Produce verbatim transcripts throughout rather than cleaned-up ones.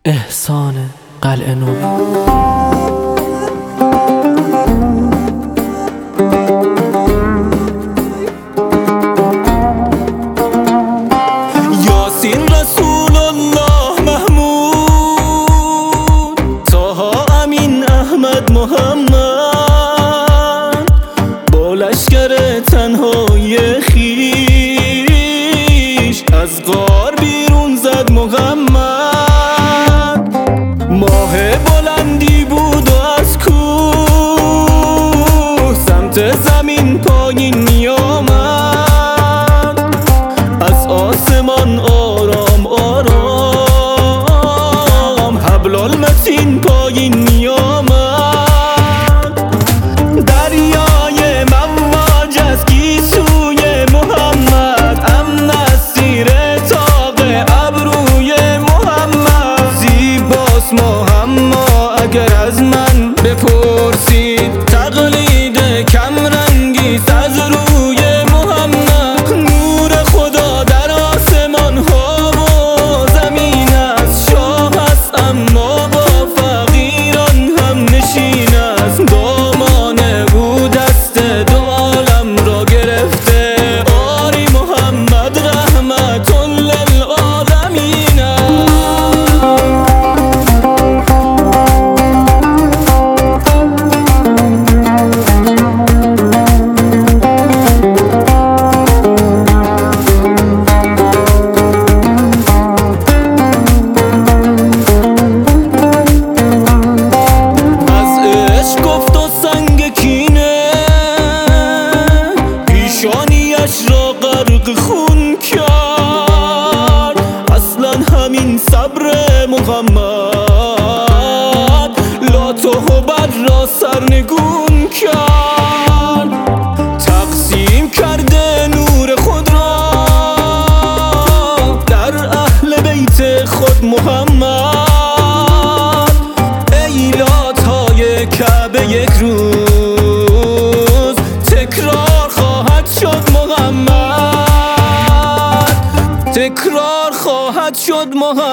احسان قلعه نو. یاسین رسول الله محمود، طه امین احمد محمد، با لشکر تنهای خویش از غار بیرون زد محمد. ماه بلندی بود و از کوه سمت زمین پایین می آمد، از آسمان آرام آرام حبل المتین پایین می آمد. دریای مواج از گیسوی محمد، امن از زیر طاق ابروی محمد. زیباست محمد اگر از من بپرسید، تقلید کمرنگی از روی محمد. نور خدا در آسمان ها و زمین است، شاه است اما با فقیران هم نشین است. دامانه بود دست دو عالم را گرفته، آری محمد رحمت للعالمین است. پیشانیش را غرق خون کرد، اصلا همین صبر محمد لات و هبل را سرنگون کرد. تقسیم کرده نور خود را در اهل بیت خود محمد. ای لاتهای کعبه یک روز تکرار خواهد شد محمد، تکرار خواهد شد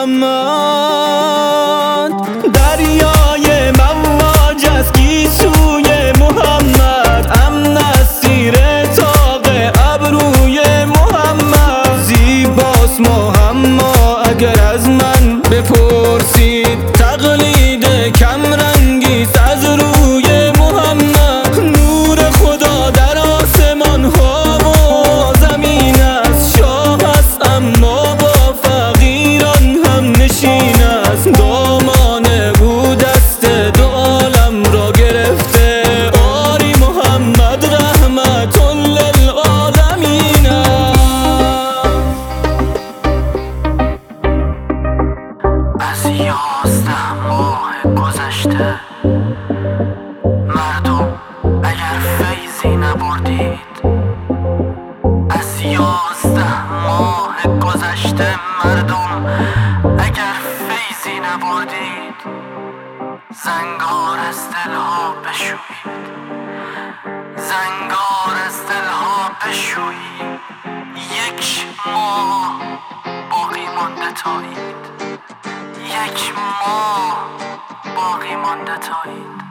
محمد. دریای مواج از گیسوی محمد، امن از زیر طاق ابروی محمد. زیباست محمد اگر از من بپرسید، تقلید کمرنگی از روی محمد. نور خدا در آسمان ها و زمین است، شاه است اما با فقیران هم نشین است. دامانه بود دست دو عالم را گرفته، آری محمد رحمت للعالمین است. از یازده ماه گذشته مردم اگر فیضی نبردید، از یازده ماه گذشته مردم اگر فیضی نبردید، زنگار از دلها بشویید، زنگار از دلها بشویید. یک ماه باقی مانده تایید، یک ماه باقی مانده تایید.